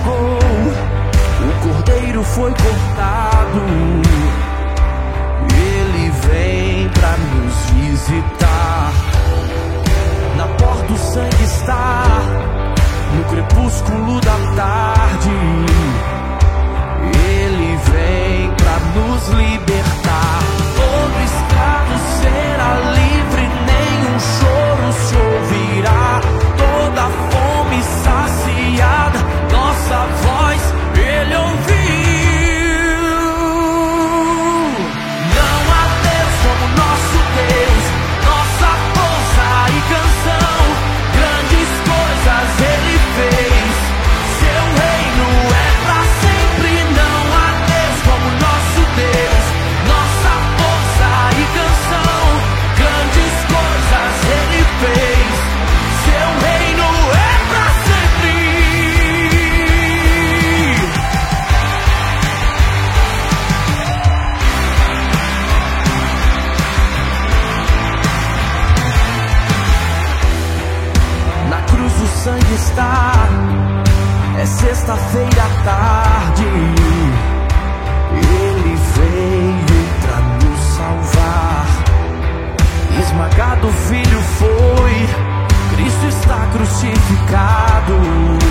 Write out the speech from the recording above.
chegou, o cordeiro foi cortado. Ele vem pra nos visitar. Na porta o sangue está, no crepúsculo da tarde. Ele vem pra nos libertar. Todo escravo será livre, nenhum choro se ouvirá. Toda fome saciada, nossa voz ele ouviu. Não há Deus como nosso Deus, nossa força e canção. Grandes coisas ele fez, seu reino é pra sempre. Não há Deus como nosso Deus, nossa força e canção. Grandes coisas ele fez, seu reino é pra sempre. Na cruz o sangue está, é sexta-feira à tarde. Ele veio pra nos salvar. Esmagado o filho foi, Cristo está crucificado.